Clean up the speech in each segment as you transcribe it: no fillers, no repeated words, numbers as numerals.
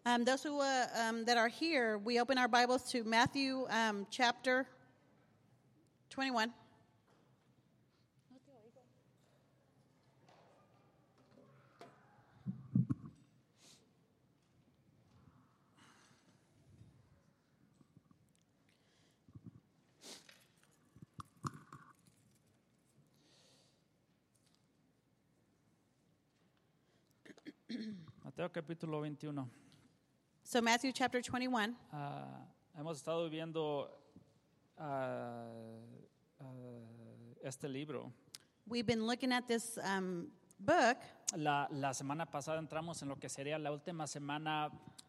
Those who that are here, we open our Bibles to Matthew chapter 21. Mateo capítulo 21. So Matthew chapter 21. Hemos estado viendo este libro. We've been looking at this book. La semana pasada entramos en lo que sería la última semana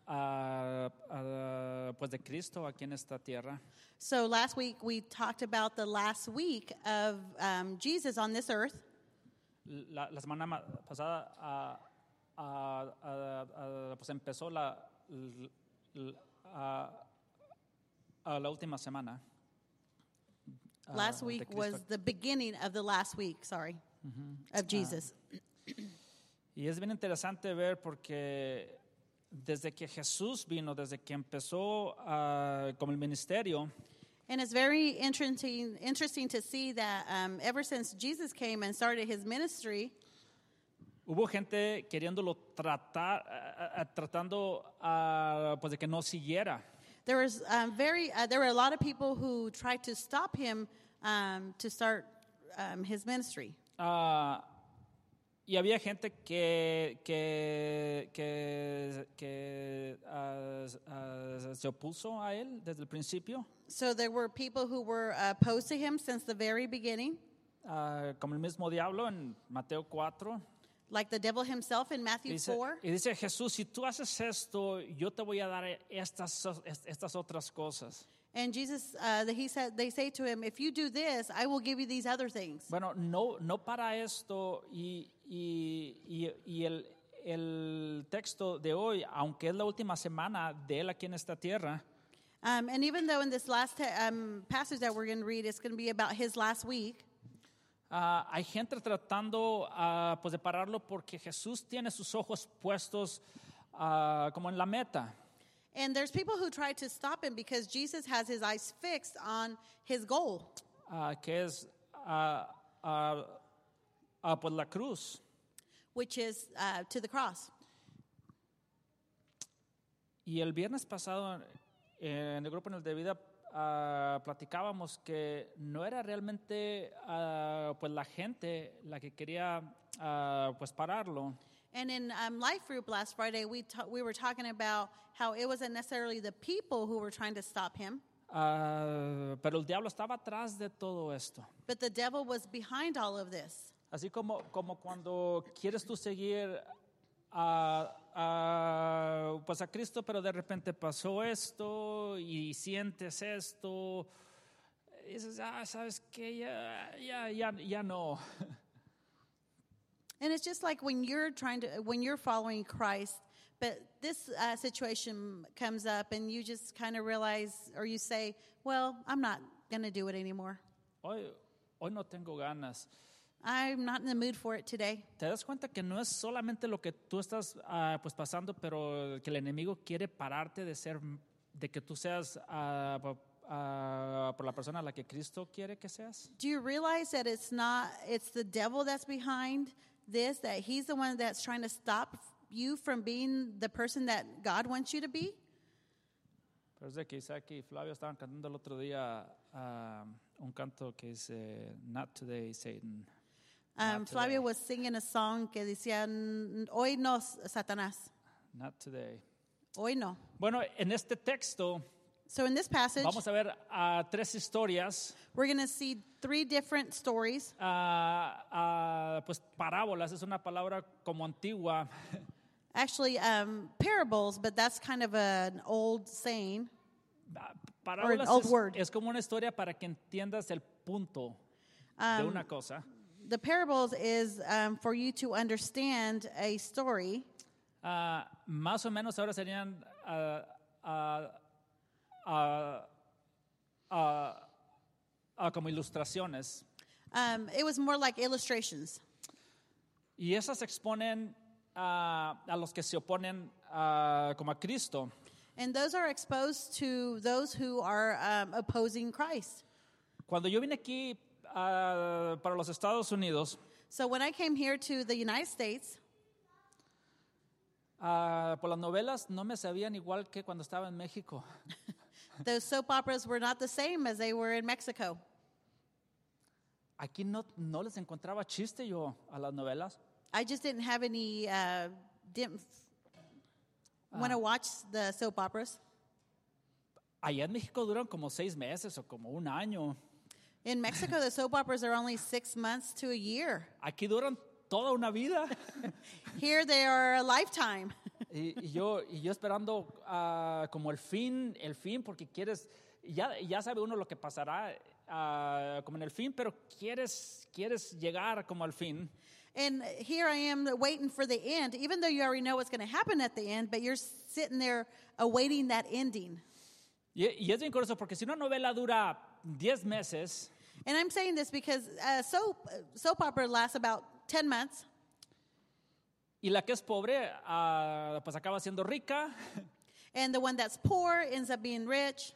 pues de Cristo aquí en esta tierra. So last week we talked about the last week of Jesus on this earth. La semana pasada pues empezó la última semana. Last week was the beginning of the last week, of Jesus. Y es bien interesante ver porque desde que Jesús vino, desde que empezó como el ministerio, And it's very interesting to see that ever since Jesus came and started his ministry, hubo gente queriéndolo tratando pues de que no siguiera. there were a lot of people who tried to stop him to start his ministry. Y había gente que se opuso a él desde el principio. So there were people who were opposed to him since the very beginning, Como el mismo diablo en Mateo 4. like the devil himself in Matthew 4. Y dice Jesús, si tú haces esto, yo te voy a dar estas otras cosas. And Jesus, they say to him, if you do this, I will give you these other things. Bueno, no para esto y el texto de hoy, aunque es la última semana de él aquí en esta tierra, And even though in this last passage that we're going to read, it's going to be about his last week, hay gente tratando pues de pararlo porque Jesús tiene sus ojos puestos como en la meta. and there's people who try to stop him because Jesus has his eyes fixed on his goal, Que es pues la cruz. which is to the cross. Y el viernes pasado en el grupo en el de vida platicábamos que no era realmente pues la gente la que quería pues pararlo. And in Life Group last Friday, we were talking about how it wasn't necessarily the people who were trying to stop him, Pero el diablo estaba atrás de todo esto. but the devil was behind all of this. Así como cuando quieres tú seguir pues a Cristo, pero de repente pasó esto y sientes esto, y dices, sabes que ya no. And it's just like when you're following Christ, but this situation comes up and you just kind of realize, or you say, well, I'm not going to do it anymore. Hoy no tengo ganas. I'm not in the mood for it today. Te das cuenta que no es solamente lo que tú estás pues pasando, pero que el enemigo quiere pararte de que tú seas por la persona a la que Cristo quiere que seas. Do you realize that it's the devil that's behind this, that he's the one that's trying to stop you from being the person that God wants you to be? Pero es de que Isaac y Flavio estaban cantando el otro día un canto que dice Not today, Satan. Not Flavio today. was singing a song que decía, hoy no, Satanás, Not today. hoy no. Bueno, en este texto So in this passage, vamos a ver tres historias, we're going to see three different stories. pues parábolas, es una palabra como antigua. Actually, parables, but that's kind of an old saying. Parábolas old word. es como una historia para que entiendas el punto de una cosa. The parables is for you to understand a story. Más o menos ahora serían como ilustraciones. It was more like illustrations. Y esas exponen a los que se oponen como a Cristo. And those are exposed to those who are opposing Christ. Cuando yo vine aquí para los Estados Unidos, So when I came here to the United States, por las novelas no me sabían igual que cuando estaba en México. those soap operas were not the same as they were in Mexico. Aquí no les encontraba chiste yo a las novelas. I just didn't have any, didn't want to watch the soap operas. Allá en México duran como 6 meses o como un año. In Mexico, the soap operas are only 6 months to a year. Aquí duran toda una vida. Here they are a lifetime. y yo esperando como el fin, porque ya sabe uno lo que pasará como en el fin, pero quieres llegar como al fin. And here I am waiting for the end, even though you already know what's going to happen at the end, but you're sitting there awaiting that ending. Y es bien curioso porque si una novela dura 10 meses, And I'm saying this because soap opera lasts about 10 months, y la que es pobre pues acaba siendo rica, and the one that's poor ends up being rich.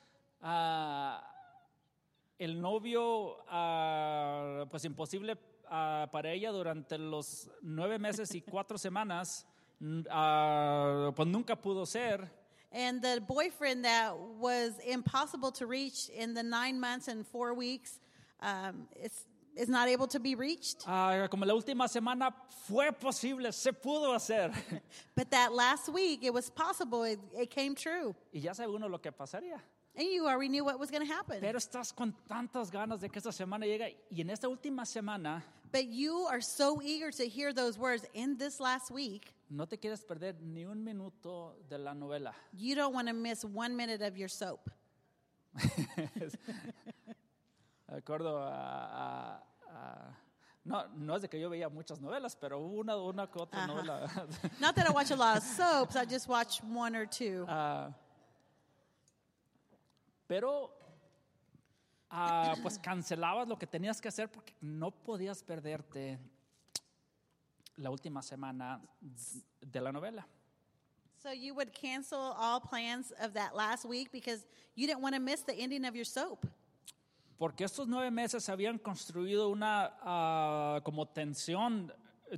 el novio pues imposible para ella durante los 9 meses y 4 semanas pues nunca pudo ser. And the boyfriend that was impossible to reach in the 9 months and 4 weeks is not able to be reached. Como la última semana fue posible, se pudo hacer. But that last week, it was possible. It came true. Y ya sabe uno lo que pasaría. And you already knew what was going to happen. Pero estás con tantas ganas de que esta semana llegue. Y en esta última semana, But you are so eager to hear those words in this last week. no te quieres perder ni un minuto de la novela. You don't want to miss 1 minute of your soap. De acuerdo no es de que yo veía muchas novelas, pero una que otra novela. Not that I watch a lot of soaps. I just watch 1 or 2. Pero pues cancelabas lo que tenías que hacer porque no podías perderte la última semana de la novela. So you would cancel all plans of that last week because you didn't want to miss the ending of your soap. Porque estos 9 meses habían construido una como tensión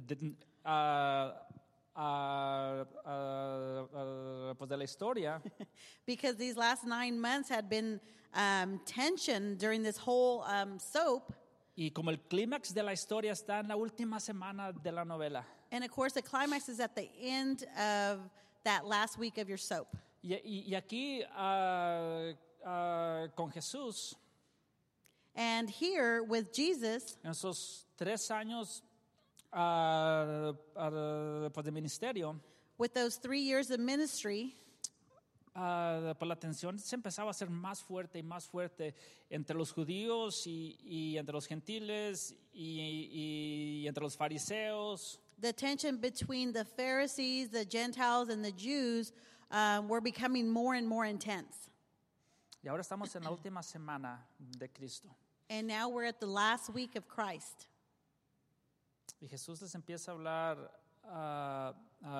pues de la historia. Because these last 9 months had been tension during this whole soap. Y como el clímax de la historia está en la última semana de la novela. And of course, the climax is at the end of that last week of your soap. Y aquí con Jesús, And here with Jesus, en esos 3 años pues de ministerio, with those 3 years of ministry, pues la tensión se empezaba a hacer más fuerte y más fuerte entre los judíos y entre los gentiles y entre los fariseos. the tension between the Pharisees, the Gentiles, and the Jews were becoming more and more intense. Y ahora estamos en la última semana de Cristo. And now we're at the last week of Christ. Y Jesús les empieza a hablar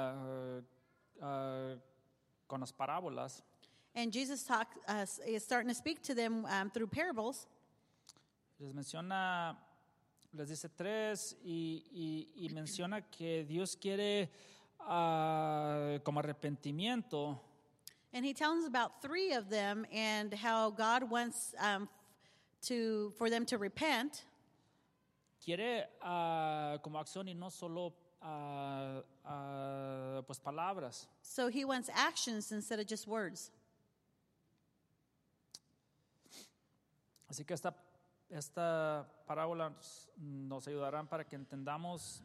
con las parábolas. And Jesus is starting to speak to them through parables. Les dice 3 y menciona que Dios quiere como arrepentimiento. And he tells us about 3 of them and how God wants for them to repent. Quiere como acción y no solo pues palabras. So he wants actions instead of just words. Así que esta parábola nos ayudará para que entendamos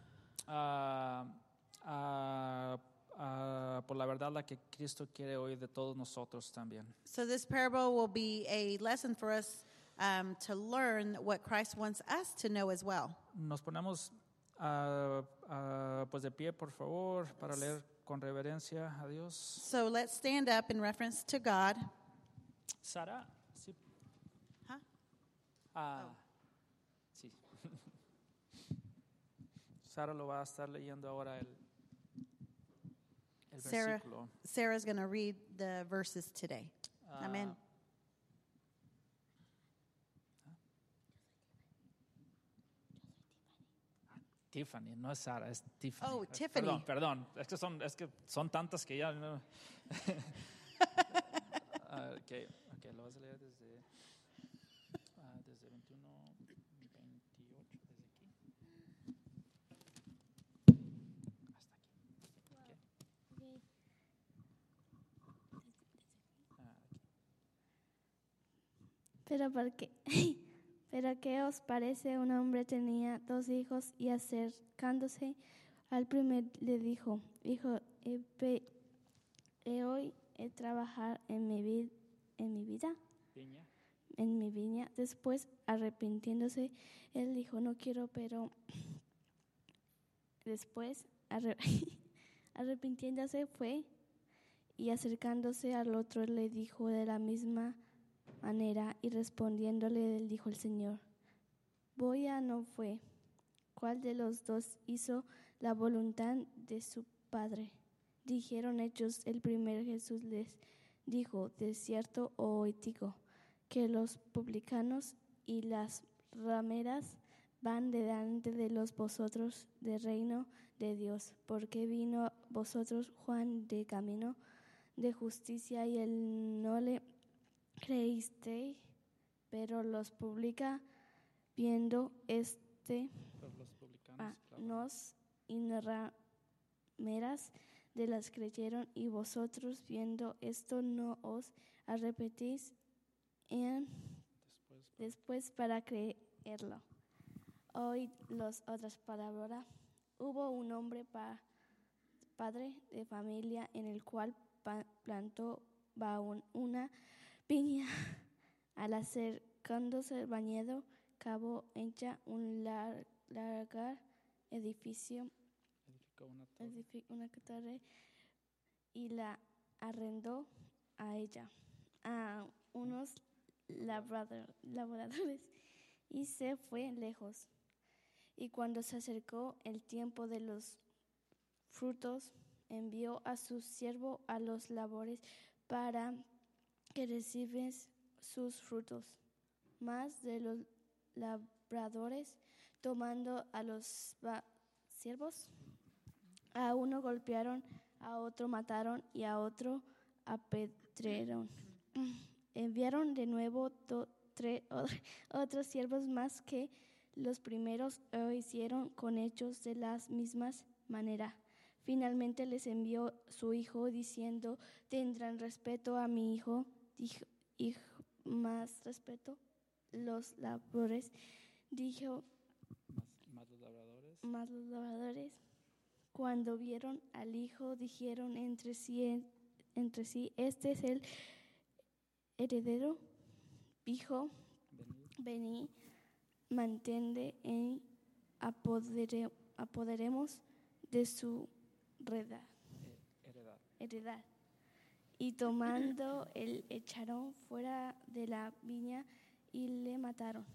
por la verdad la que Cristo quiere hoy de todos nosotros también. So this parable will be a lesson for us to learn what Christ wants us to know as well. Nos ponemos pues de pie, por favor, para leer con reverencia a Dios. So let's stand up in reference to God. Sara, sí. Huh? Sí. Sara lo va a estar leyendo ahora El Sarah, versículo. Sarah's going to read the verses today. Amen. Tiffany, no es Sara, es Tiffany. Oh, Tiffany. Perdón, es que son tantas que ya no. Okay, lo vas a leer desde 21, 28, desde aquí. Hasta aquí. Okay. Aquí. Pero ¿qué os parece? Un hombre tenía 2 hijos y acercándose al primer le dijo: Hijo, he hoy trabajar en mi viña. Después, arrepintiéndose, él dijo: no quiero, pero después, arrepintiéndose, fue y acercándose al otro le dijo de la misma manera, y respondiéndole le dijo el Señor: voy a no fue. ¿Cuál de los 2 hizo la voluntad de su padre? Dijeron ellos. El primer. Jesús les dijo: de cierto os digo que los publicanos y las rameras van delante de vosotros del reino de Dios, porque vino a vosotros Juan de camino de justicia y él no le creísteis, pero los publicanos viendo los publicanos y rameras de las creyeron, y vosotros viendo esto no os arrepentís después para creerlo. Hoy las otras palabras. Hubo un hombre padre de familia en el cual plantó una viña. Al acercándose el viñedo, cavó hecha un largo edificio, una torre, y la arrendó a ella a unos labradores, y se fue lejos. Y cuando se acercó el tiempo de los frutos, envió a su siervo a los labradores para que recibiesen sus frutos. Mas de los labradores, tomando a los siervos, a uno golpearon, a otro mataron y a otro apedrearon. Enviaron de nuevo otros siervos más que los primeros, hicieron con ellos de las mismas maneras. Finalmente les envió su hijo, diciendo: tendrán respeto a mi hijo. Dijo: más respeto. Los labradores, dijo, más los labradores, cuando vieron al hijo, dijeron entre sí: este es el heredero. Hijo, vení, mantente y apoderemos de su heredad. Y tomando el echaron fuera de la viña y le mataron.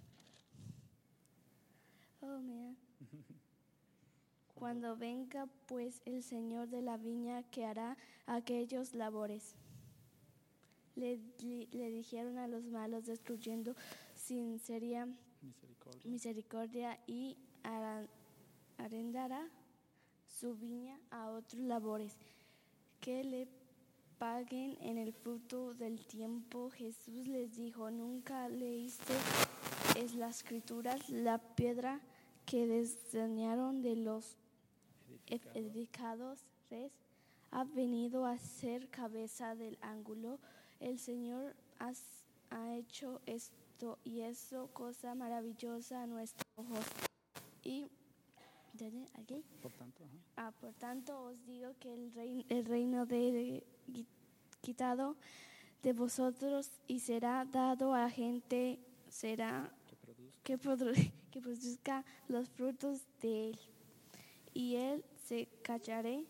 Oh, man. Cuando venga pues el Señor de la viña, ¿qué hará aquellos labores? Le dijeron a los malos, destruyendo sin seria misericordia, y arrendará su viña a otros labores, que le paguen en el fruto del tiempo. Jesús les dijo: ¿nunca leíste en las Escrituras la piedra que desdeñaron de los edificadores? Ha venido a ser cabeza del ángulo. El Señor ha hecho esto, y eso cosa maravillosa a nuestros ojos. Y aquí. Por tanto os digo que el reino de quitado de vosotros y será dado a gente que produzca los frutos de él. Y él se callaré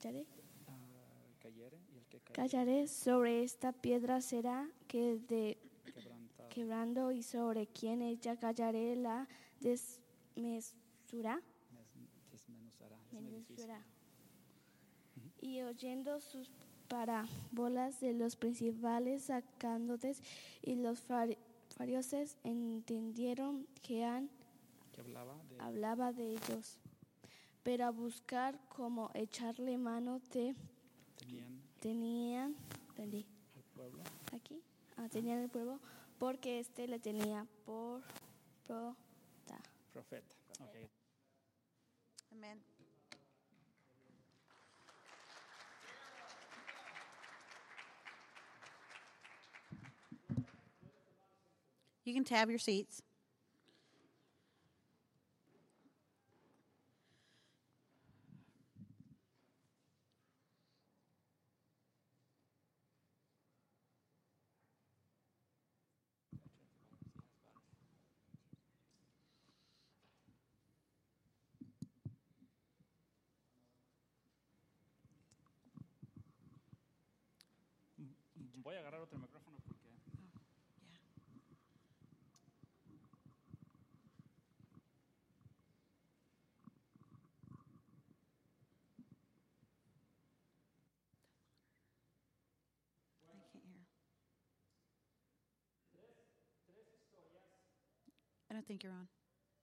sobre esta piedra será quebrando, y sobre quien ella callaré la desmenuzará. Y oyendo sus parábolas de los principales sacerdotes y los fariseos entendieron que hablaba de ellos. Pero a buscar cómo echarle mano tenían el pueblo, porque le tenía por Profeta. Okay. Amen. You can have your seats. Voy a agarrar otro micrófono porque... I can't hear. I don't think you're on.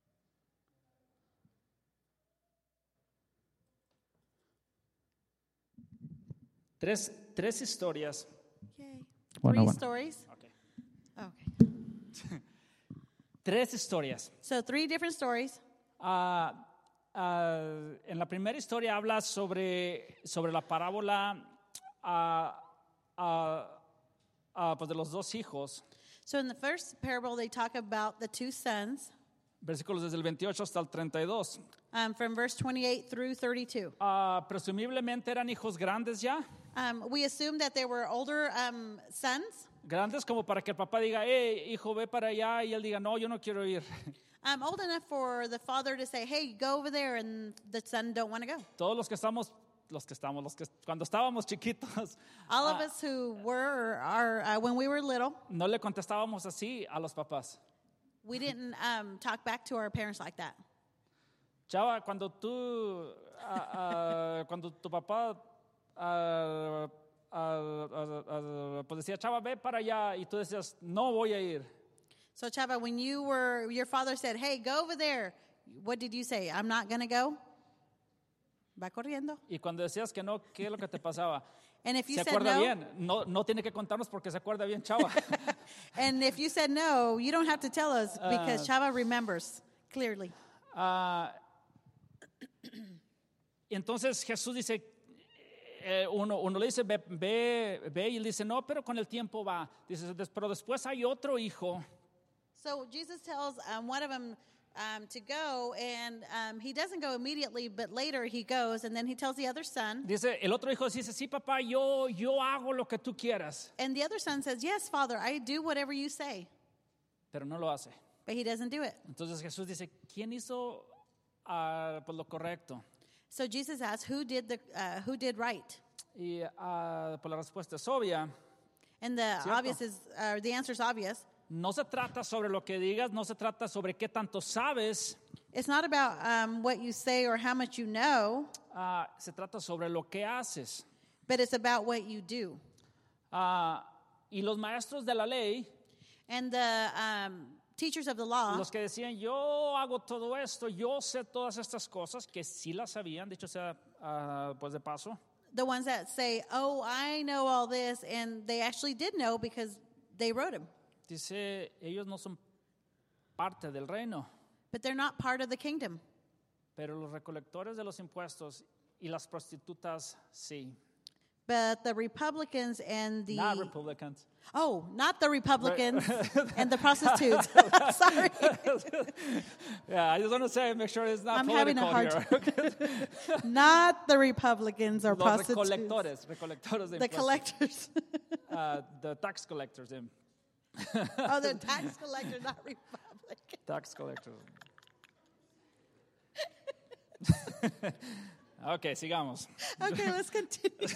Tres historias. Yay. Bueno, Three bueno. stories? Okay. Okay. Tres historias. So 3 different stories. En la primera historia habla sobre la parábola pues de los 2 hijos. So in the first parable, they talk about the 2 sons, Versículos desde el 28 hasta el 32. from verse 28 through 32. Presumiblemente eran hijos grandes ya. We assume that they were older sons, Grandes como para que el papá diga, hijo, ve para allá. Y él diga, no, yo no quiero ir. old enough for the father to say, hey, go over there, and the son don't want to go. Todos cuando estábamos chiquitos, All of us who were or are, when we were little, no le contestábamos así a los papás. we didn't talk back to our parents like that. Chava, cuando tu papá pues decía, Chava, ve para allá, y tú decías, no voy a ir. So Chava, when your father said, hey, go over there, what did you say? I'm not going to go? Va corriendo. Y cuando decías que no, ¿qué es lo que te pasaba? And if you Se said acuerda no, bien, no tiene que contarnos porque se acuerda bien, Chava. and if you said no, you don't have to tell us because Chava remembers clearly. Y entonces Jesús dice, uno le dice, ve, y él dice, no, pero con el tiempo va. Dice, pero después hay otro hijo. So Jesus tells one of them to go, and he doesn't go immediately, but later he goes, and then he tells the other son. Dice, el otro hijo dice, sí, papá, yo hago lo que tú quieras. And the other son says, yes, Father, I do whatever you say. Pero no lo hace. But he doesn't do it. Entonces Jesús dice, ¿quién hizo pues lo correcto? So Jesus asks, who did right? Y pues la respuesta es obvia. And the Cierto. the answer is obvious. No se trata sobre lo que digas, no se trata sobre qué tanto sabes. It's not about what you say or how much you know, Se trata sobre lo que haces. but it's about what you do. Y los maestros de la ley, And the teachers of the law, los que decían, yo hago todo esto, yo sé todas estas cosas, que sí las sabían, dicho sea pues de paso. the ones that say, oh, I know all this, and they actually did know because they wrote them. Dice, ellos no son parte del reino, But they're not part of the kingdom. pero los recolectores de los impuestos y las prostitutas sí. But the Republicans and the... Not Republicans. Oh, not the Republicans and the prostitutes. Sorry. Yeah, I just want to say, make sure it's not I'm political having a hard here. Not the Republicans or Los prostitutes. recolectores de The impuestos. collectors. The tax collectors. Oh, the tax collectors, not Republicans. Tax collectors. Ok, sigamos. Okay, let's continue.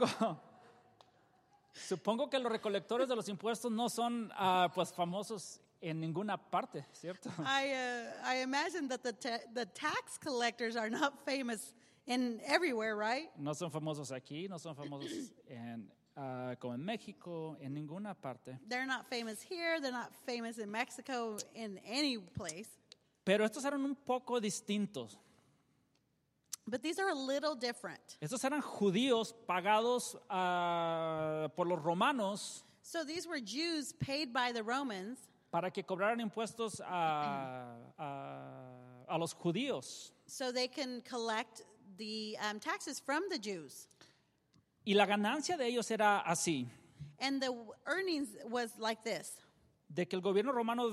Supongo que los recolectores de los impuestos no son pues famosos en ninguna parte, ¿cierto? I imagine that the tax collectors are not famous in everywhere, right? No son famosos aquí, no son famosos como en México, en ninguna parte. They're not famous here. They're not famous in Mexico, in any place. Pero estos eran un poco distintos. But these are a little different. Estos eran judíos pagados por los romanos So these were Jews paid by the Romans para que cobraran impuestos a los judíos. so they can collect the taxes from the Jews. Y la ganancia de ellos era así, And the earnings was like this. de que el gobierno romano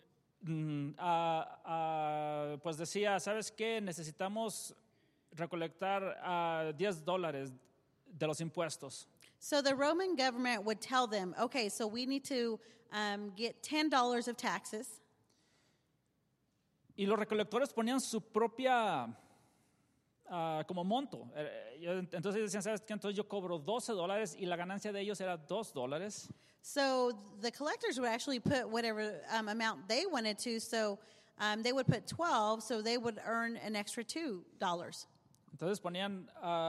pues decía, ¿sabes qué? Necesitamos recolectar $10 de los impuestos. So the Roman government would tell them, okay, so we need to get $10 of taxes. Y los recolectores ponían su propia como monto. Entonces decían, ¿sabes qué? Entonces yo cobro $12 y la ganancia de ellos era $2. So the collectors would actually put whatever amount they wanted to. So they would put 12, so they would earn an extra $2. Entonces ponían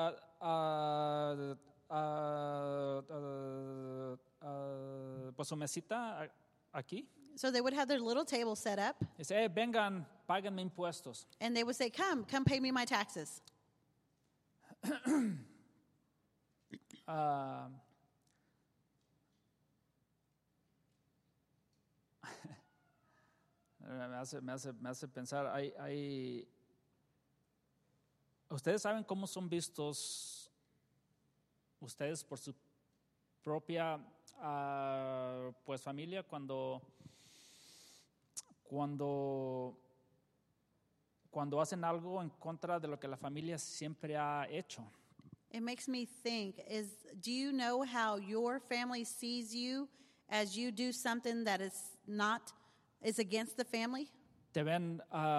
pues su mesita aquí. So they would have their little table set up, Dice, vengan, páguenme impuestos. and they would say, come pay me my taxes. Me hace pensar, ustedes saben cómo son vistos ustedes por su propia pues familia cuando hacen algo en contra de lo que la familia siempre ha hecho. It makes me think, do you know how your family sees you as you do something that is against the family? Te ven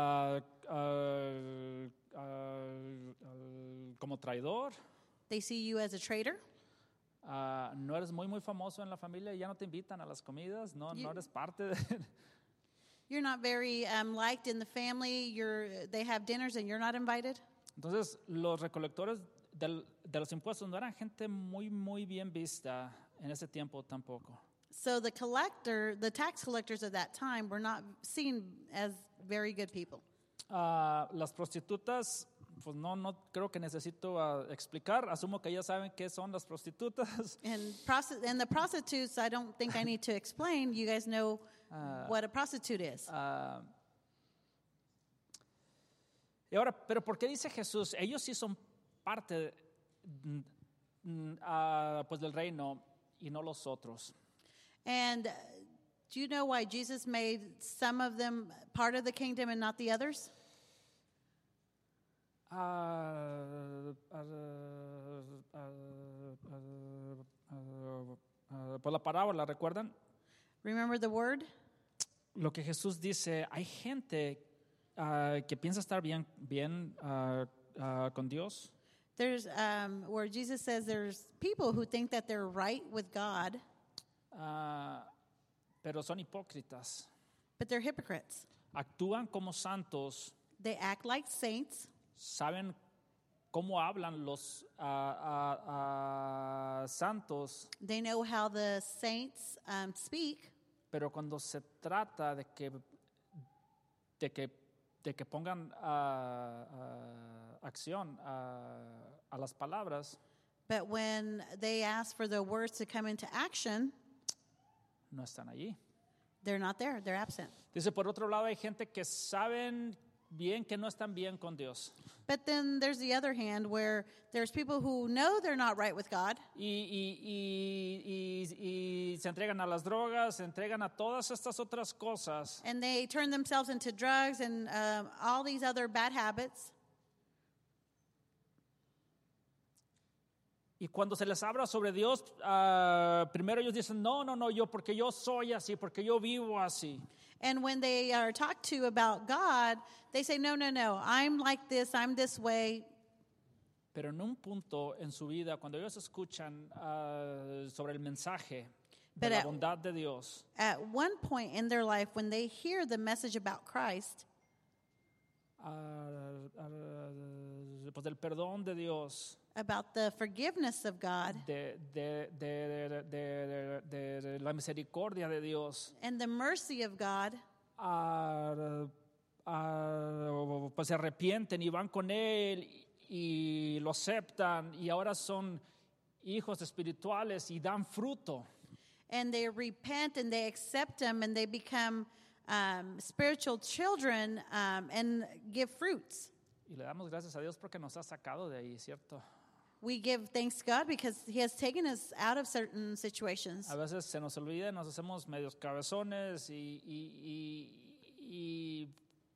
como traidor. They see you as a traitor. No eres muy famoso en la familia y ya no te invitan a las comidas, no eres parte de... You're not very liked in the family. They have dinners and you're not invited. Entonces, los recolectores de los impuestos no eran gente muy bien vista en ese tiempo tampoco. So the tax collectors of that time were not seen as very good people. Las prostitutas, pues no creo que necesito explicar. Asumo que ya saben qué son las prostitutas. And the prostitutes, I don't think I need to explain. You guys know what a prostitute is. Y ahora, ¿pero por qué dice Jesús? Ellos sí son parte pues del reino y no los otros. And do you know why Jesus made some of them part of the kingdom and not the others? Por la parábola, ¿recuerdan? Remember the word? Lo que Jesús dice, hay gente que piensa estar bien con Dios. There's where Jesus says there's people who think that they're right with God, pero son hipócritas. but they're hypocrites. Actúan como santos, They act like saints. saben cómo hablan los santos, They know how the saints speak, pero cuando se trata de que pongan acción a las palabras, but when they ask for the words to come into action, no están allí. they're not there. They're absent. Dice, por otro lado, hay gente que saben bien que no están bien con Dios. But then there's the other hand where there's people who know they're not right with God, Y se entregan a las drogas, se entregan a todas estas otras cosas. and they turn themselves into drugs and all these other bad habits. Y cuando se les habla sobre Dios, primero ellos dicen, no, yo, porque yo soy así, porque yo vivo así. And when they are talked to about God, they say, no, I'm like this, I'm this way. Pero en un punto en su vida, cuando ellos escuchan sobre el mensaje, de But la at- bondad de Dios, At one point in their life, when they hear the message about Christ, pues del perdón de Dios, about the forgiveness of God de la misericordia de Dios, and the mercy of God, pues se arrepienten y van con Él y lo aceptan y ahora son hijos espirituales y dan fruto. and they repent and they accept Him and they become spiritual children and give fruits. Y le damos gracias a Dios porque nos ha sacado de ahí, ¿cierto? We give thanks to God because He has taken us out of certain situations. A veces se nos olvida, nos hacemos medios cabezones y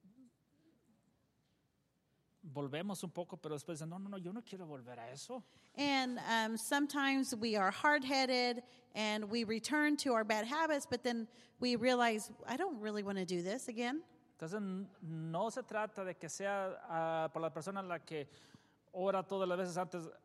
volvemos un poco, pero después dicen, no, yo no quiero volver a eso. And sometimes we are hard-headed and we return to our bad habits, but then we realize, I don't really want to do this again. Entonces no se trata de que sea por la persona la que ora todas las veces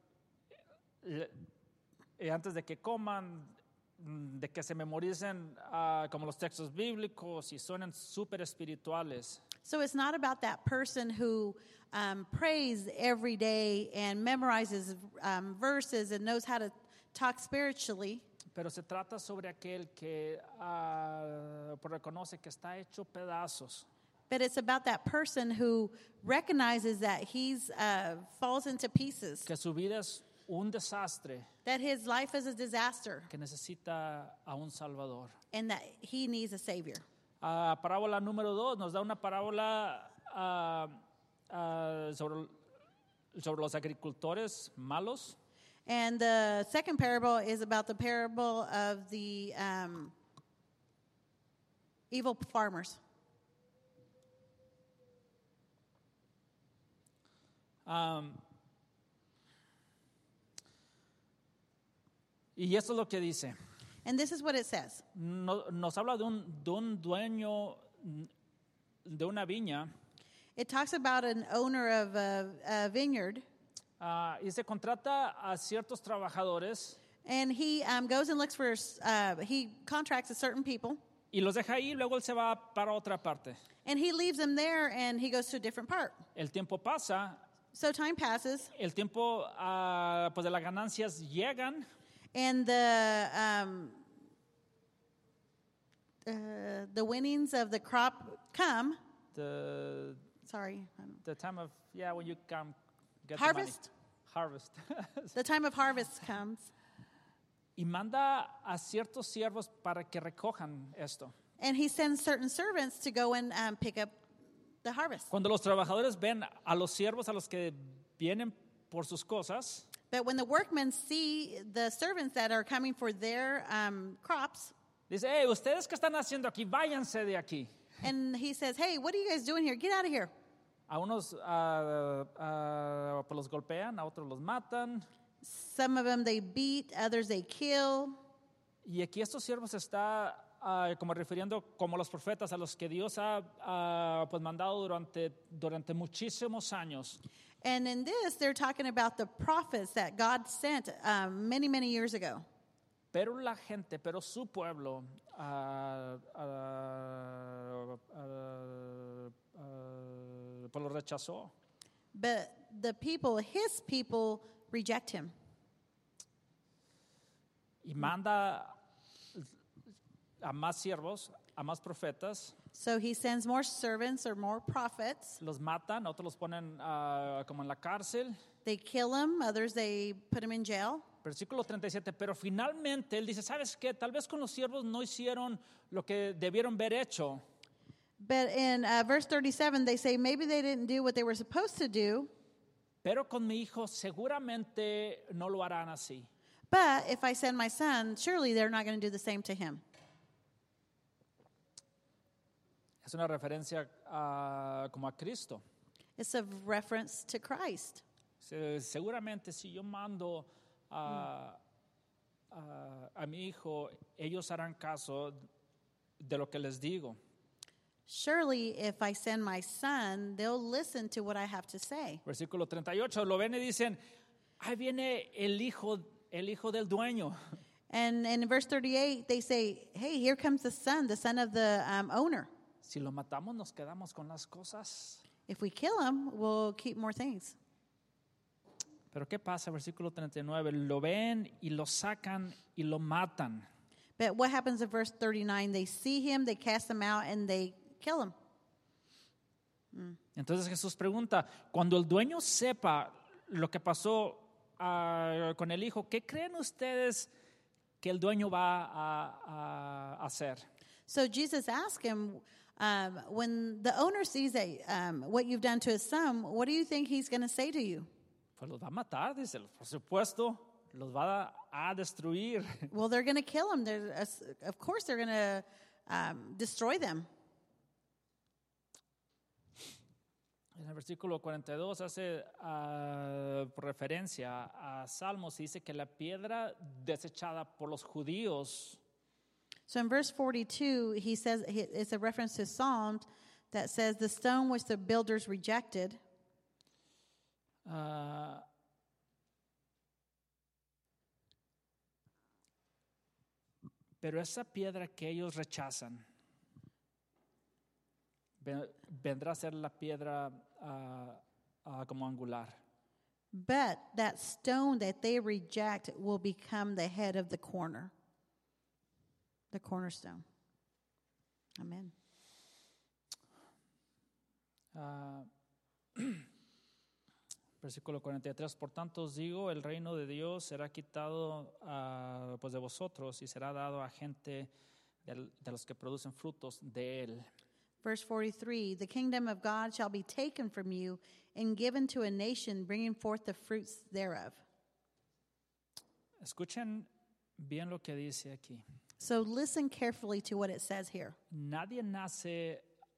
antes de que coman, de que se memoricen como los textos bíblicos y suenen súper espirituales. So it's not about that person who prays every day and memorizes verses and knows how to talk spiritually. Pero se trata sobre aquel que reconoce que está hecho pedazos. But it's about that person who recognizes that he's falls into pieces, Que su vida es un desastre, that his life is a disaster, que necesita a un Salvador. and that he needs a Savior. Parábola número 2 nos da una parábola sobre los agricultores malos. And the second parable is about the parable of the evil farmers. Y esto es lo que dice. And this is what it says. Nos habla de un dueño de una viña It talks about an owner of a vineyard, y se contrata a ciertos trabajadores and he goes and looks for, he contracts a certain people, y los deja ahí y luego él se va para otra parte. and he leaves them there and he goes to a different part. El tiempo pasa, So time passes, el tiempo pues de las ganancias llegan and the winnings of the crop come. the Sorry, time of when you come get Harvest. the money. Harvest. The time of harvest comes, Y manda a ciertos siervos para que recojan esto. and he sends certain servants to go and pick up the harvest. Cuando los trabajadores ven a los siervos a los que vienen por sus cosas, But when the workmen see the servants that are coming for their crops, dice, hey, ustedes qué están haciendo aquí, váyanse de aquí. and he says, "Hey, what are you guys doing here? Get out of here." A unos pues los golpean, a otros los matan. Some of them they beat, others they kill. Y aquí estos siervos está como refiriendo como los profetas a los que Dios ha pues mandado durante muchísimos años. And in this, they're talking about the prophets that God sent many, many years ago. Pero su pueblo pues lo rechazó. But the people, his people, reject him. Y manda a más siervos, a más profetas, So he sends more servants or more prophets. los matan, otros los ponen como en la cárcel. They kill him, others they put him in jail. Versículo 37, pero finalmente él dice, ¿sabes qué? Tal vez con los siervos no hicieron lo que debieron haber hecho, But in verse 37, they say maybe they didn't do what they were supposed to do. pero con mi hijo seguramente no lo harán así. But if I send my son, surely they're not going to do the same to him. Es una referencia como a Cristo. It's a reference to Christ. Seguramente si yo mando a mi hijo, ellos harán caso de lo que les digo. Surely if I send my son, they'll listen to what I have to say. Versículo 38, lo ven y dicen, ahí viene el hijo del dueño. And in verse 38, they say, hey, here comes the son of the owner. Si lo matamos, nos quedamos con las cosas. If we kill him, we'll keep more things. Pero ¿qué pasa? Versículo 39. Lo ven y lo sacan y lo matan. But what happens in verse 39? They see him, they cast him out, and they kill him. Entonces Jesús pregunta, cuando el dueño sepa lo que pasó con el hijo, ¿qué creen ustedes que el dueño va a hacer? So Jesus asked him, when the owner sees that, what you've done to his son, what do you think he's going to say to you? Pues los va a matar, dice, por supuesto, los va a destruir. Well, they're going to kill him. Of course, they're going to destroy them. En el versículo 42 hace referencia a Salmos y dice que la piedra desechada por los judíos. So in verse 42, he says, it's a reference to Psalms that says, the stone which the builders rejected. Pero esa piedra que ellos rechazan vendrá a ser la piedra como angular. But that stone that they reject will become the head of the corner, the cornerstone. Amen. Versículo 43, por tanto os digo, el reino de Dios será quitado pues de vosotros y será dado a gente de los que producen frutos de él. Verse 43, the kingdom of God shall be taken from you and given to a nation bringing forth the fruits thereof. Escuchen bien lo que dice aquí. So listen carefully to what it says here. Nadie nace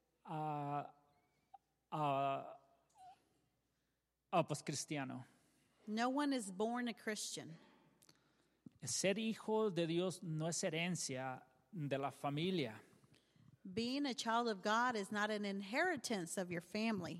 pues cristiano. No one is born a Christian. Ser hijo de Dios no es herencia de la familia. Being a child of God is not an inheritance of your family.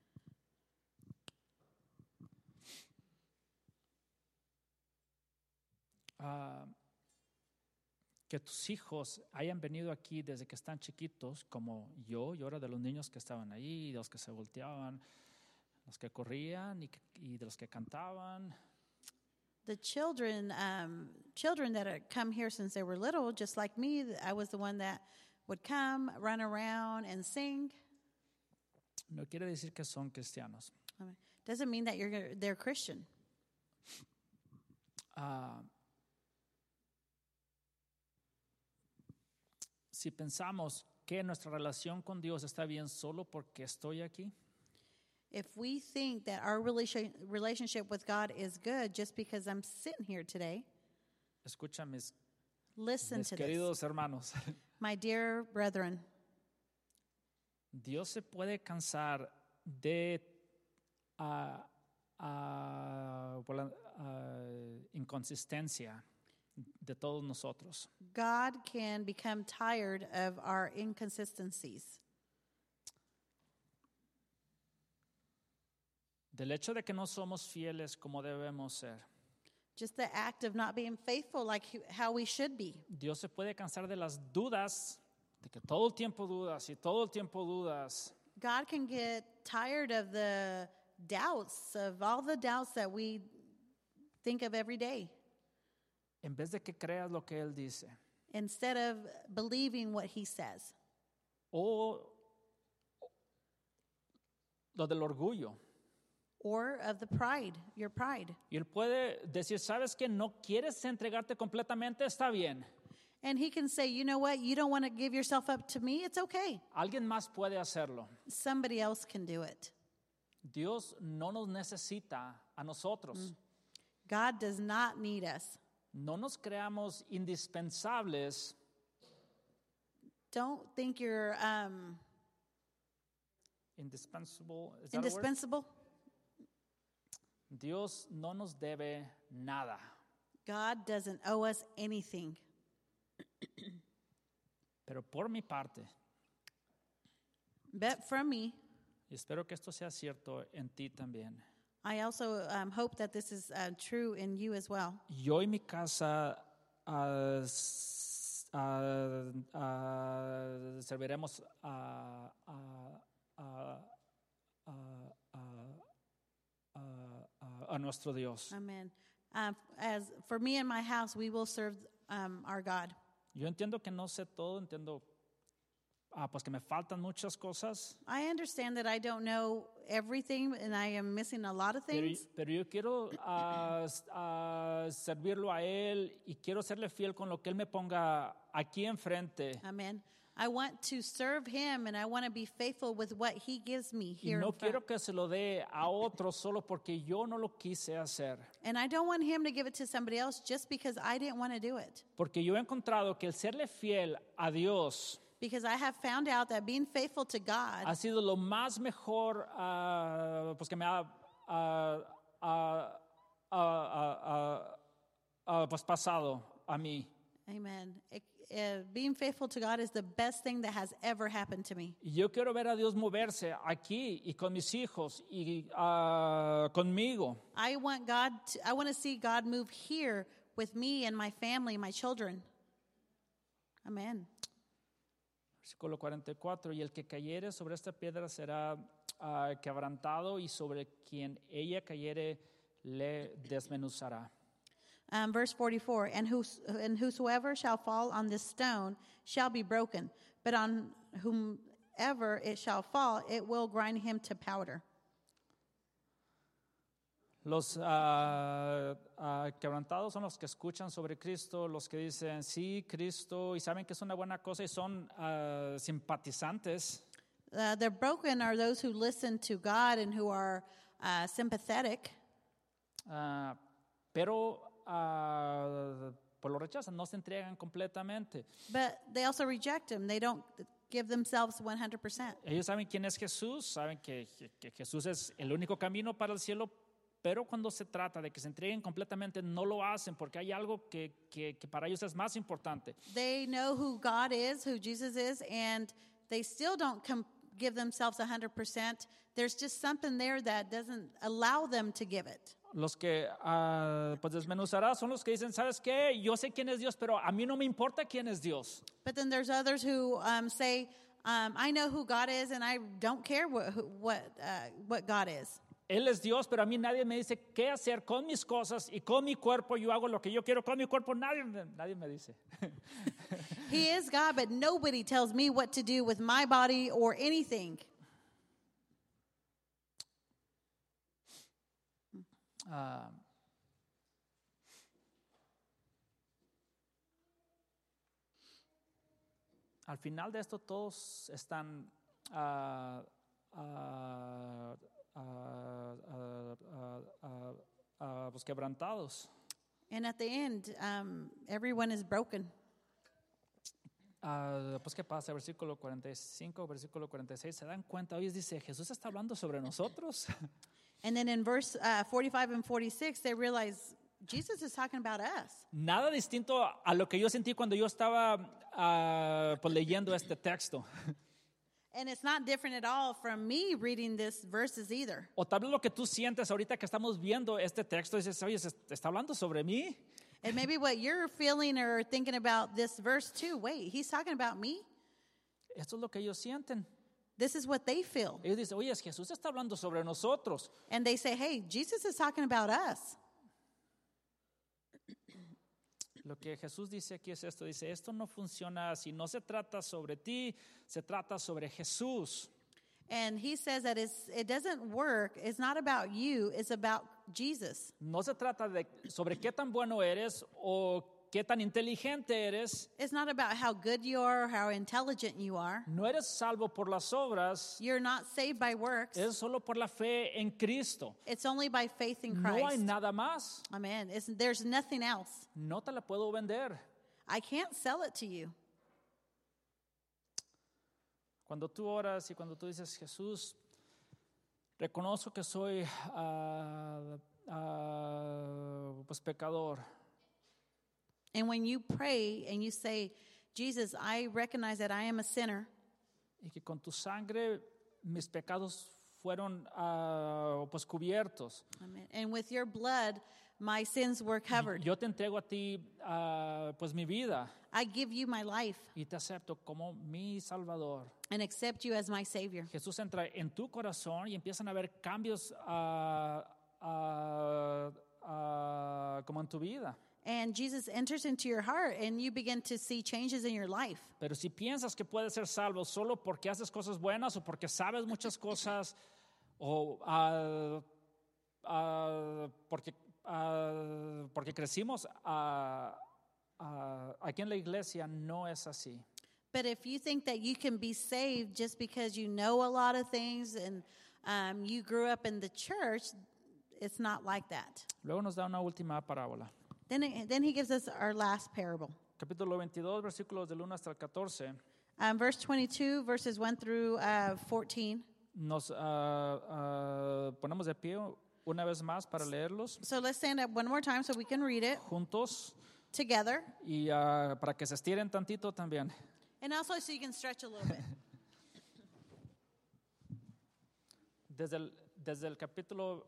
Que tus hijos hayan venido aquí desde que están chiquitos, como yo era de los niños que estaban ahí, de los que se volteaban, los que corrían y de los que cantaban. The children that come here since they were little, just like me, I was the one that would come, run around, and sing. No quiere decir que son cristianos. Doesn't mean that they're Christian. Si pensamos que nuestra relación con Dios está bien solo porque estoy aquí, If we think that our relationship with God is good just because I'm sitting here today, escucha mis listen to this. queridos hermanos. My dear brethren, Dios se puede cansar de inconsistencia de todos nosotros. God can become tired of our inconsistencies. Del hecho de que no somos fieles como debemos ser. Just the act of not being faithful like how we should be. Dios se puede cansar de las dudas, de que todo el tiempo dudas y todo el tiempo dudas. God can get tired of the doubts, of all the doubts that we think of every day. En vez de que creas lo que Él dice. Instead of believing what he says. O lo del orgullo. Or of the pride, your pride. Y Él puede decir, ¿sabes que no quieres entregarte completamente? Está bien. And he can say, you know what, you don't want to give yourself up to me? It's okay. Alguien más puede hacerlo. Somebody else can do it. Dios no nos necesita a nosotros. God does not need us. No nos creamos indispensables. Don't think you're Indispensable. Is that a word? indispensable. Dios no nos debe nada. God doesn't owe us anything. Pero por mi parte, But from me, y espero que esto sea cierto en ti también, I also hope that this is true in you as well. yo y mi casa serviremos a nuestro Dios. Amen. As for me and my house, we will serve our God. Yo entiendo que no sé todo, entiendo pues que me faltan muchas cosas, I understand that I don't know everything and I am missing a lot of things, pero yo quiero servirlo a Él y quiero serle fiel con lo que Él me ponga aquí enfrente. amen. I want to serve him and I want to be faithful with what he gives me Y here no in front. quiero que se lo dé a otros solo porque yo no lo quise hacer. And I don't want him to give it to somebody else just because I didn't want to do it. Porque yo he encontrado que el serle fiel a Dios Because I have found out that being faithful to God ha sido lo más mejor pues que me ha pues pasado a mí. amen. Being faithful to God is the best thing that has ever happened to me. Y yo quiero ver a Dios moverse aquí y con mis hijos y conmigo. I want to see God move here with me and my family, my children. Amen. Versículo 44, y el que cayere sobre esta piedra será quebrantado, y sobre quien ella cayere le desmenuzará. Verse 44, and whosoever shall fall on this stone shall be broken, but on whomever it shall fall, it will grind him to powder. Los quebrantados son los que escuchan sobre Cristo, los que dicen sí, Cristo, y saben que es una buena cosa y son simpatizantes. The broken are those who listen to God and who are sympathetic, Pero pues lo rechazan, no se entregan completamente. but they also reject him. They don't give themselves 100%. Ellos saben quién es Jesús, saben que Jesús es el único camino para el cielo, pero cuando se trata de que se entreguen completamente, no lo hacen porque hay algo que para ellos es más importante. They know who God is, who Jesus is, and they still don't give themselves 100%. There's just something there that doesn't allow them to give it. Los que pues desmenuzará son los que dicen, ¿sabes qué? Yo sé quién es Dios, pero a mí no me importa quién es Dios. But then there's others who say, I know who God is, and I don't care what God is. Él es Dios, pero a mí nadie me dice qué hacer con mis cosas y con mi cuerpo. Yo hago lo que yo quiero con mi cuerpo. Nadie me dice. He is God, but nobody tells me what to do with my body or anything. Al final de esto todos están pues quebrantados. And at the end, everyone is broken. Pues qué pasa, versículo 45, versículo 46, se dan cuenta, hoy dice, Jesús está hablando sobre nosotros. And then in verse 45 and 46, they realize Jesus is talking about us. Nada distinto a lo que yo sentí cuando yo estaba pues leyendo este texto. And it's not different at all from me reading this verses either. O tal vez lo que tú sientes ahorita que estamos viendo este texto, dices, oye, ¿está hablando sobre mí? And maybe what you're feeling or thinking about this verse too. Wait, he's talking about me? Esto es lo que ellos sienten. This is what they feel. Ellos dicen, oye, Jesús está hablando sobre nosotros. And they say, hey, Jesus is talking about us. Lo que Jesús dice aquí es esto, dice, esto no funciona así, no se trata sobre ti, se trata sobre Jesús. And he says that it doesn't work. It's not about you. It's about Jesus. No se trata de sobre qué tan bueno eres o qué tan inteligente eres. It's not about how good you are or how intelligent you are. No eres salvo por las obras, You're not saved by works. es solo por la fe en Cristo. It's only by faith in No hay Christ. nada más. Amen. There's nothing else. No te la puedo vender. I can't sell it to you. Cuando tú oras y cuando tú dices, Jesús, reconozco que soy pues pecador. And when you pray and you say, Jesus, I recognize that I am a sinner, Y que con tu sangre mis pecados fueron pues cubiertos. amen, and with your blood, My sins were covered. Yo te entrego a ti pues mi vida I give you my life y te acepto como mi Salvador. and accept you as my Savior. Jesús entra en tu corazón y empiezan a haber cambios como en tu vida. And Jesus enters into your heart and you begin to see changes in your life. Pero si piensas que puedes ser salvo solo porque haces cosas buenas o porque sabes muchas cosas o porque crecimos aquí en la iglesia, no es así. But if you think that you can be saved just because you know a lot of things and you grew up in the church, it's not like that. Luego nos da una última parábola. Then he gives us our last parable. Capítulo 22, versículos del 1 hasta el 14. Verse 22, verses 1 through 14. Nos ponemos de pie una vez más para leerlos So let's stand up one more time so we can read it juntos together. y para que se estiren tantito también. And also so you can stretch a little bit. Desde el capítulo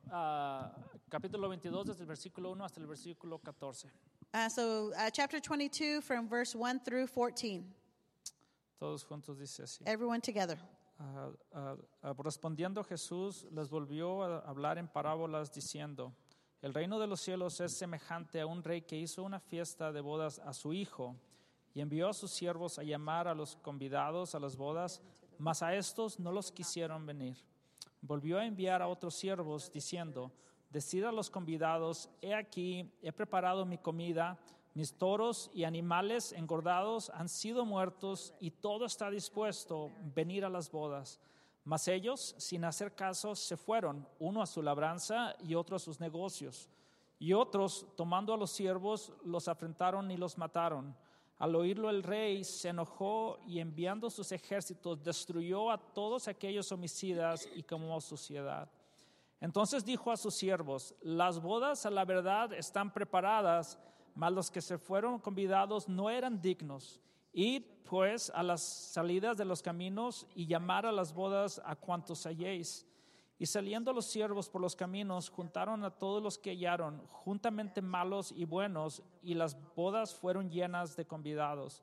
22, desde el versículo 1 hasta el versículo 14. Chapter 22 from verse 1 through 14. Todos juntos dice así. Everyone together. Respondiendo Jesús les volvió a hablar en parábolas diciendo: el reino de los cielos es semejante a un rey que hizo una fiesta de bodas a su hijo y envió a sus siervos a llamar a los convidados a las bodas, mas a estos no los quisieron venir. Volvió a enviar a otros siervos diciendo: decid a los convidados, he aquí, he preparado mi comida, mis toros y animales engordados han sido muertos y todo está dispuesto, venir a las bodas. Mas ellos, sin hacer caso, se fueron, uno a su labranza y otro a sus negocios. Y otros, tomando a los siervos, los afrentaron y los mataron. Al oírlo el rey se enojó y enviando sus ejércitos destruyó a todos aquellos homicidas y quemó su ciudad. Entonces dijo a sus siervos: las bodas a la verdad están preparadas, mas los que se fueron convidados no eran dignos. Id pues a las salidas de los caminos y llamar a las bodas a cuantos halléis. Y saliendo los siervos por los caminos, juntaron a todos los que hallaron, juntamente malos y buenos, y las bodas fueron llenas de convidados.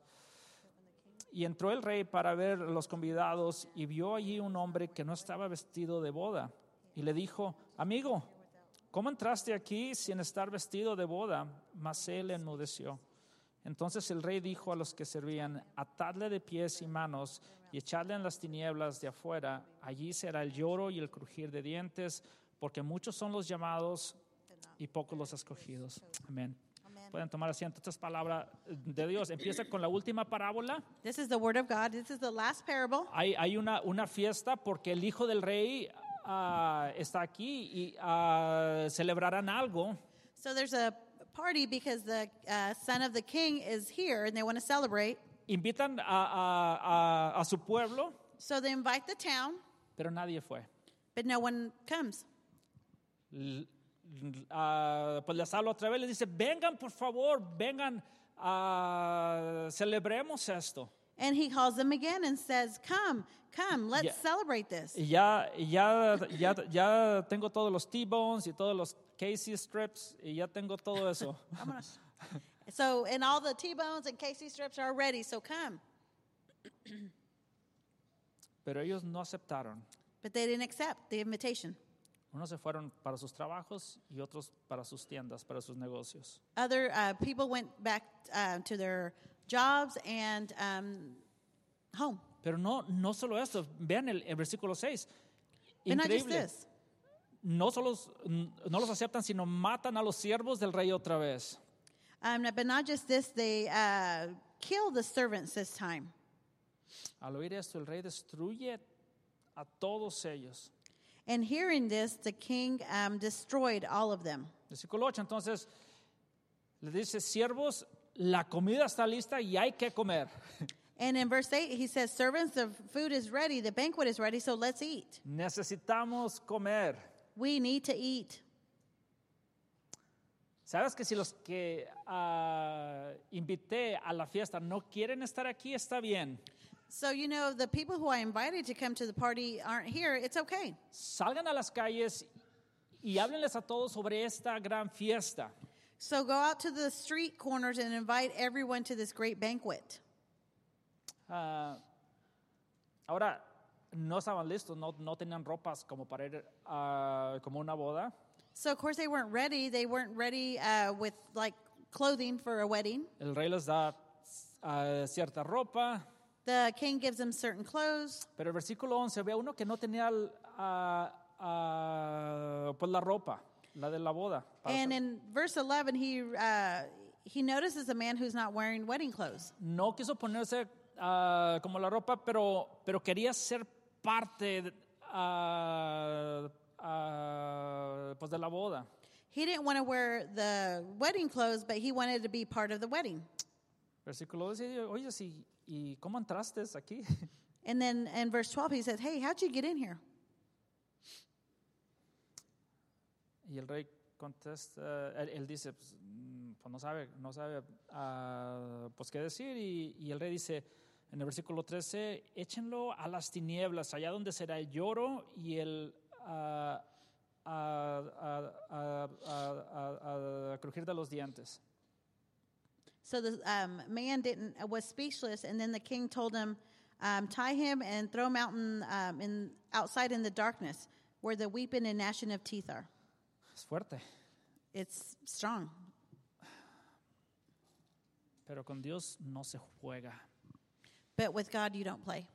Y entró el rey para ver los convidados y vio allí un hombre que no estaba vestido de boda. Y le dijo: amigo, ¿cómo entraste aquí sin estar vestido de boda? Mas él enmudeció. Entonces el rey dijo a los que servían: atadle de pies y manos y echadle en las tinieblas de afuera. Allí será el lloro y el crujir de dientes, porque muchos son los llamados y pocos los escogidos. Amén. Pueden tomar asiento. Esta es palabra de Dios. Empieza con la última parábola. This is the word of God. This is the last parable. Hay una fiesta porque el hijo del rey está aquí y celebrarán algo. So there's a party because the son of the king is here and they want to celebrate. Invitan a su pueblo, So they invite the town, pero nadie fue. but no one comes. Pues les hablo otra vez, les dice: vengan por favor, vengan, celebremos esto. And he calls them again and says, come, let's Yeah. celebrate this. Y ya tengo todos los T-bones y todos los Casey strips y ya tengo todo eso. Vámonos. So, and all the T-bones and KC strips are ready, so come. Pero ellos no aceptaron. But they didn't accept the invitation. Unos se fueron para sus trabajos y otros para sus tiendas, para sus negocios. Other people went back to their jobs and home. Pero no solo eso. Vean el versículo 6. But not just Increíble. this. No los aceptan, sino matan a los siervos del rey otra vez. But not just this, they kill the servants this time. Al oír esto, el rey destruye a todos ellos. And hearing this, the king destroyed all of them. Versículo 8, entonces, le dice: siervos, la comida está lista y hay que comer. And in verse 8, he says, servants, the food is ready, the banquet is ready, so let's eat. Necesitamos comer. We need to eat. ¿Sabes que si los que invité a la fiesta no quieren estar aquí, está bien? So, you know, the people who I invited to come to the party aren't here, it's okay. Salgan a las calles y háblenles a todos sobre esta gran fiesta. So go out to the street corners and invite everyone to this great banquet. Ahora, no estaban listos, no tenían ropas como para ir como una boda. So of course they weren't ready. They weren't ready with like clothing for a wedding. El rey les da cierta ropa, The king gives them certain clothes. pero el versículo 11 ve a uno que no tenía pues la ropa, la de la boda. And in verse 11, he notices a man who's not wearing wedding clothes. No quiso ponerse como la ropa, pero quería ser parte pues de la boda. He didn't want to wear the wedding clothes, but he wanted to be part of the wedding. Versículo 12, oye, ¿y cómo entraste aquí? And then in verse 12, he says, hey, how'd you get in here? Y el rey contesta, él dice, pues no sabe pues qué decir. Y el rey dice en el versículo 13, échenlo a las tinieblas, allá donde será el lloro y el crujir de los dientes. So the man was speechless, and then the king told him, tie him and throw him out outside in the darkness, where the weeping and gnashing of teeth are. Es fuerte. It's strong. Pero con Dios no se juega. But with God, you don't play.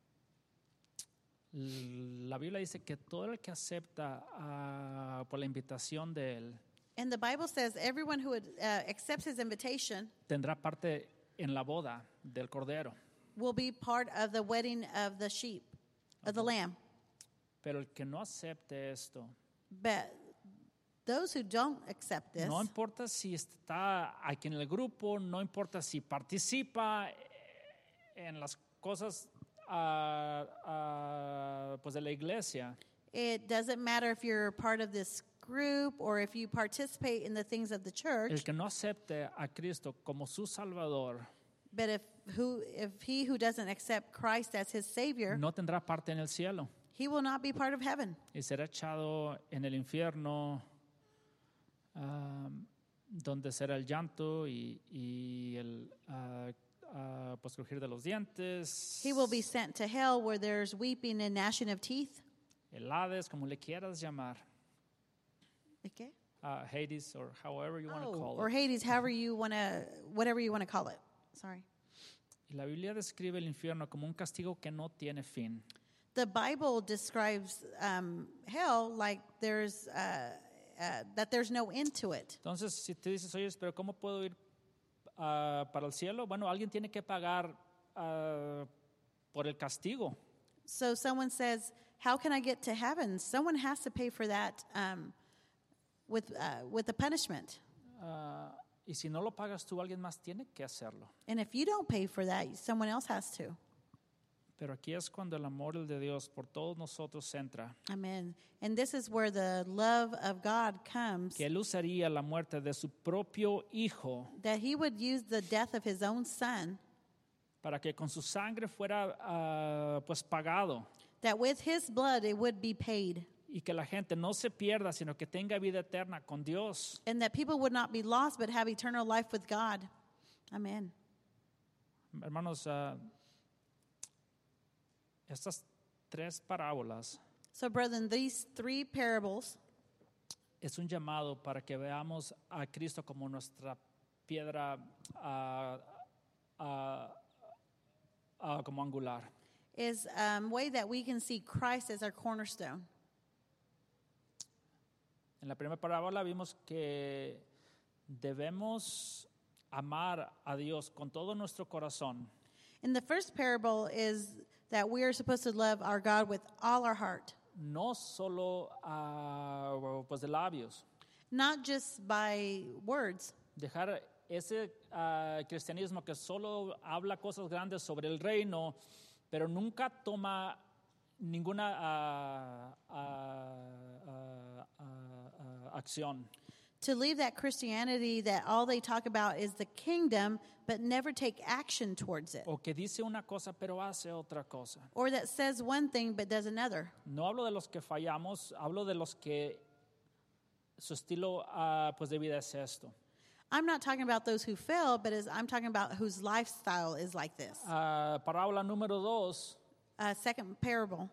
La Biblia dice que todo el que acepta por la invitación de Él And the Bible says everyone who accepts his invitation tendrá parte en la boda del Cordero. will be part of the wedding of the sheep, of the lamb. Pero el que no acepte esto, But those who don't accept this, no importa si está aquí en el grupo, no importa si participa en las cosas pues de la iglesia, it doesn't matter if you're part of this group or if you participate in the things of the el church, que no acepte a Cristo como su Salvador but if he who doesn't accept Christ as his Savior, no tendrá parte en el cielo he will not be part of heaven. y será echado en el infierno, donde será el llanto y el pues crujir de los dientes, He will be sent to hell where there's weeping and gnashing of teeth. el Hades, como le quieras llamar, Okay. Hades, or however you want to call Or it. Hades, whatever you want to call it. Sorry. Y la Biblia describe el infierno como un castigo que no tiene fin. The Bible describes hell like that there's no end to it. Entonces, si te dices, oye, pero ¿cómo puedo ir para el cielo? Bueno, alguien tiene que pagar por el castigo. So someone says, how can I get to heaven? Someone has to pay for that with the punishment. Y si no lo pagas tú, alguien más tiene que hacerlo. And if you don't pay for that, someone else has to. Pero aquí es cuando el amor de Dios por todos nosotros entra. Amen. And this is where the love of God comes, Que Él usaría la muerte de su propio Hijo that he would use the death of his own son, para que con su sangre fuera pues pagado. that with his blood it would be paid, Y que la gente no se pierda, sino que tenga vida eterna con Dios. and that people would not be lost but have eternal life with God. Amen. Hermanos, estas tres parábolas So, brethren, these three parables es un llamado para que veamos a Cristo como nuestra piedra como angular. is a way that we can see Christ as our cornerstone. En la primera parábola vimos que debemos amar a Dios con todo nuestro corazón, In the first parable is that we are supposed to love our God with all our heart, no solo pues de labios. not just by words. Dejar ese cristianismo que solo habla cosas grandes sobre el reino, pero nunca toma ninguna acción. To leave that Christianity that all they talk about is the kingdom, but never take action towards it. O que dice una cosa pero hace otra cosa. Or that says one thing but does another. No hablo de los que fallamos, hablo de los que su estilo pues de vida es esto. I'm not talking about those who fail, but I'm talking about whose lifestyle is like this. Parábola número 2. Second parable.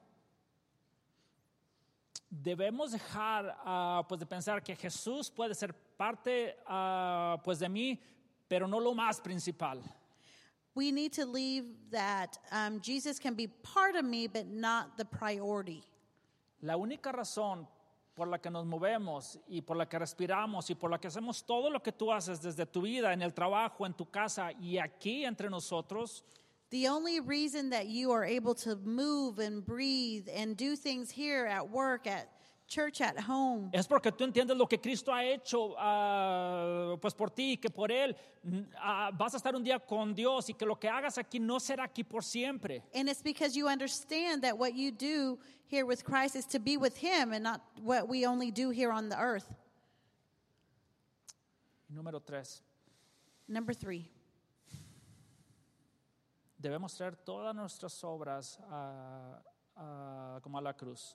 Debemos dejar pues de pensar que Jesús puede ser parte pues de mí, pero no lo más principal. We need to leave that Jesus can be part of me, but not the priority. La única razón por la que nos movemos y por la que respiramos y por la que hacemos todo lo que tú haces desde tu vida, en el trabajo, en tu casa y aquí entre nosotros, The only reason that you are able to move and breathe and do things here at work, at church, at home, es porque tú entiendes lo que Cristo ha hecho pues por ti, y que por Él vas a estar un día con Dios y que lo que hagas aquí no será aquí por siempre. and it's because you understand that what you do here with Christ is to be with Him and not what we only do here on the earth. Número 3. Number 3. Debemos traer todas nuestras obras como a la cruz.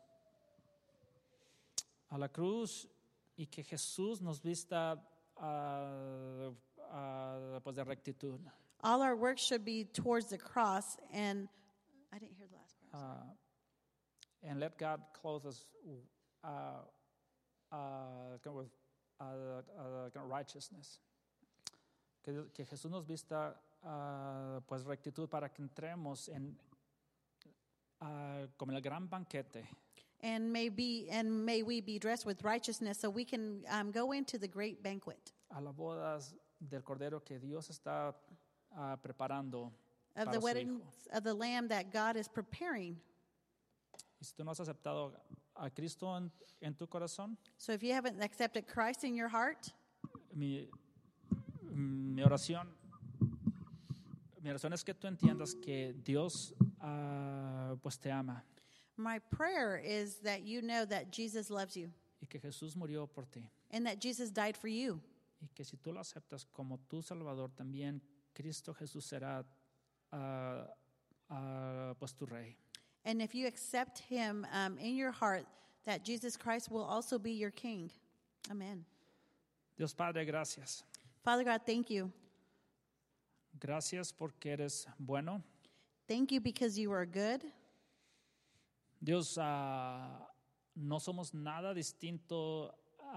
A la cruz y que Jesús nos vista pues de rectitud. All our work should be towards the cross, and I didn't hear the last part. And let God clothe us with righteousness. Que Jesús nos vista pues rectitud para que entremos en como el gran banquete. And may we be dressed with righteousness so we can go into the great banquet A las bodas del Cordero que Dios está preparando of para the su wedding Hijo. of the Lamb that God is preparing. Y si tú no has aceptado a Cristo en tu corazón, So if you haven't accepted Christ in your heart, mi oración es que tú entiendas que Dios pues te ama my prayer is that you know that Jesus loves you y que Jesús murió por ti. and that Jesus died for you. Y que si tú lo aceptas como tu Salvador, también Cristo Jesús será pues tu Rey. And if you accept Him in your heart, that Jesus Christ will also be your King. Amen. Dios Padre, gracias. Father God, thank you. Gracias porque eres bueno. Thank you because you are good. Dios, no somos nada distinto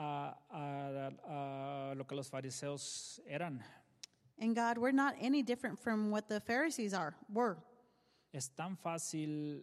a lo que los fariseos eran. And God, we're not any different from what the Pharisees were. Es tan fácil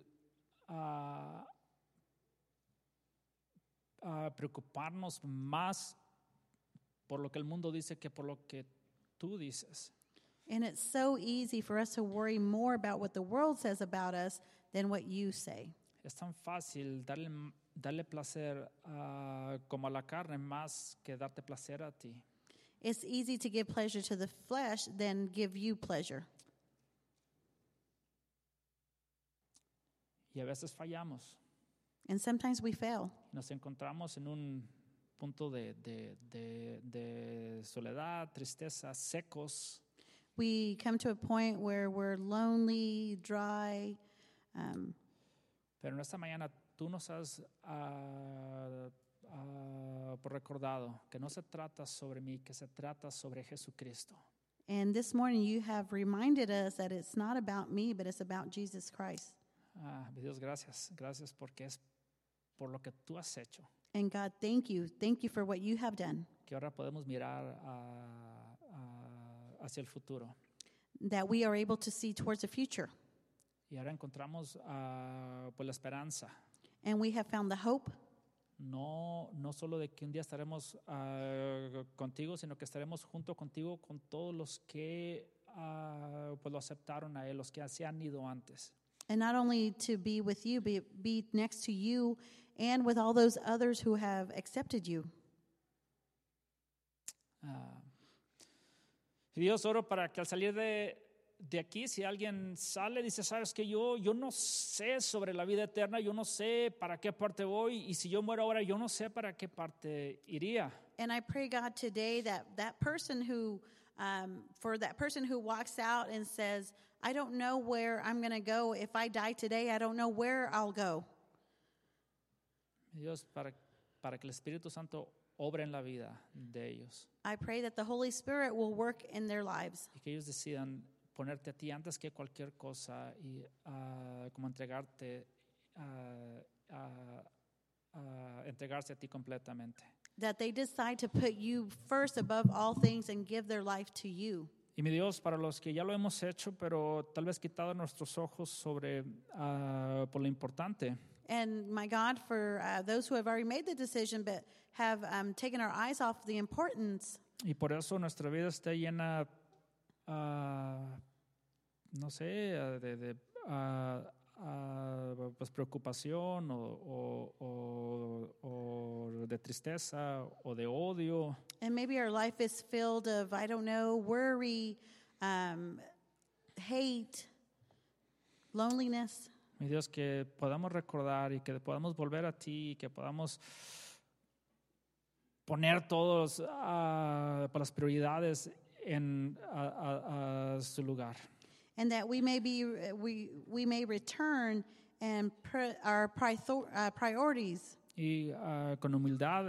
preocuparnos más por lo que el mundo dice que por lo que tú dices. And it's so easy for us to worry more about what the world says about us than what you say. Es tan fácil darle placer como a la carne más que darte placer a ti. It's easy to give pleasure to the flesh than give you pleasure. Y a veces fallamos. And sometimes we fail. Nos encontramos en un punto de soledad, tristeza, secos. We come to a point where we're lonely, dry. Pero en esta mañana tú nos has recordado que no se trata sobre mí, que se trata sobre Jesucristo. And this morning you have reminded us that it's not about me, but it's about Jesus Christ. Dios, gracias. Gracias porque es por lo que tú has hecho. And God, thank you. Thank you for what you have done. Que ahora podemos mirar hacia el futuro. That we are able to see towards the future. Y ahora encontramos pues la esperanza. And we have found the hope. No solo de que un día estaremos contigo, sino que estaremos junto contigo con todos los que pues lo aceptaron a Él, los que se han ido antes. And not only to be with you, but be next to you and with all those others who have accepted you. Y Dios, oro para que al salir de aquí, si alguien sale y dice, sabes que yo no sé sobre la vida eterna, yo no sé para qué parte voy, y si yo muero ahora, yo no sé para qué parte iría. And I pray, God, today that person who, for that person who walks out and says, I don't know where I'm going to go. If I die today, I don't know where I'll go. Dios, para que el Espíritu Santo obre en la vida de ellos I pray that the Holy Spirit will work in their lives, y que ellos decidan ponerte a ti antes que cualquier cosa y como entregarte entregarse a ti completamente. that they decide to put you first above all things and give their life to you. Y mi Dios, para los que ya lo hemos hecho, pero tal vez quitado nuestros ojos sobre por lo importante, And my God, for those who have already made the decision but have taken our eyes off the importance, y por eso nuestra vida está llena, no sé, pues preocupación o de tristeza o de odio. and maybe our life is filled of, I don't know, worry, hate, loneliness. Mi Dios, que podamos recordar y que podamos volver a ti y que podamos poner todos las prioridades en su lugar. And that we may we may return and put our priorities, Y con humildad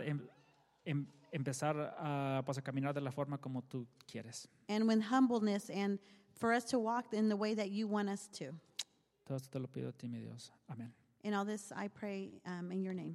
empezar pues a caminar de la forma como tú quieres. and with humbleness, and for us to walk in the way that you want us to. Todo esto te lo pido a ti, mi Dios. Amén. In all this, I pray in your name.